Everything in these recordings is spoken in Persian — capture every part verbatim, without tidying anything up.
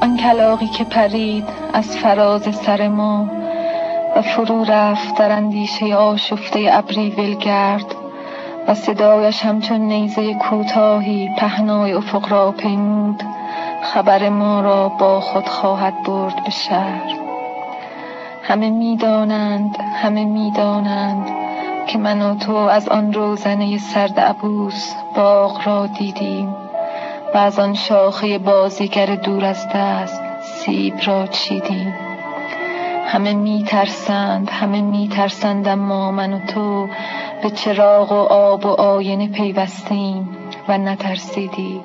آن کلاغی که پرید از فراز سر ما و فرو رفت در اندیشه آشفته ابری ولگرد و صدایش همچون نیزه کوتاهی پهنای افق را پیمود، خبر ما را با خود خواهد برد به شهر. همه می‌دانند، همه می‌دانند که من و تو از آن روزنه سرد عبوس باغ را دیدیم و از آن شاخه بازیگر دور از دست سیب را چیدیم. همه می‌ترسند، همه می‌ترسند، اما من و تو به چراغ و آب و آینه پیوستیم و نترسیدیم.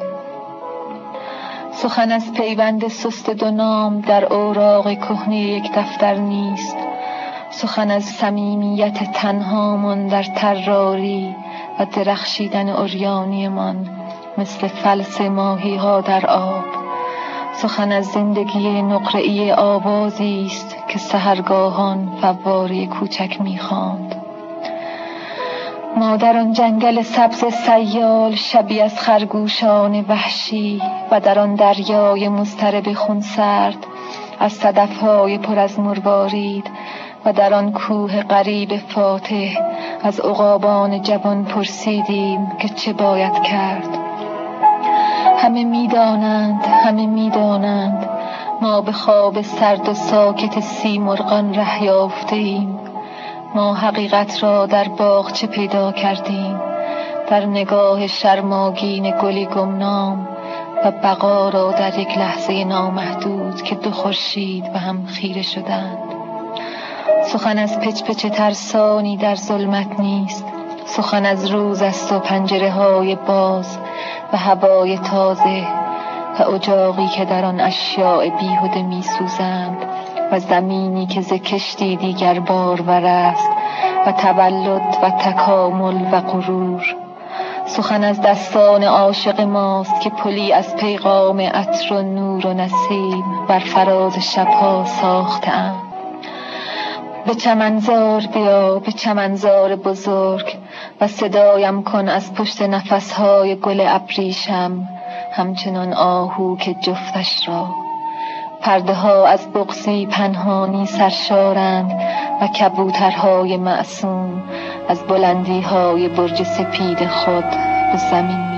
سخن از پیوند سست دو نام در اوراق کهنه یک دفتر نیست. سخن از صمیمیت تنهامان در طراری و درخشیدن عریانیمان مثل فلس ماهی ها در آب. سخن از زندگی نقره‌ای آوازی است که سحرگاهان فواره کوچک می‌خواند. ما در آن جنگل سبز سیال شبیه از خرگوشان وحشی و در آن دریای مضطرب خونسرد از صدف‌های پر از مروارید و در آن کوه غریب فاتح از عقابان جوان پرسیدیم که چه باید کرد. همه می‌دانند، همه می‌دانند ما به خواب سرد و ساکت سیمرغان ره یافته‌ایم. ما حقیقت را در باغچه پیدا کردیم، در نگاه شرماگین گلی گمنام، و بقا را در یک لحظه نامحدود که دو خورشید به هم خیره شدند. سخن از پچ پچ ترسانی در ظلمت نیست. سخن از روز است و پنجره های باز و هوای تازه و اجاقی که در آن اشیاء بیهوده می سوزند و زمینی که ز کشتی دیگر بارور است و تولد و تکامل و غرور. سخن از دستان عاشق ماست که پلی از پیغام عطر و نور و نسیم بر فراز شبها ساخته‌اند. به چمنزار بیا، به چمنزار بزرگ و صدایم کن از پشت نفسهای گل ابریشم، همچنان آهو که جفتش را. پرده ها از بغضی پنهانی سرشارند و کبوترهای معصوم از بلندی های برج سپید خود به زمین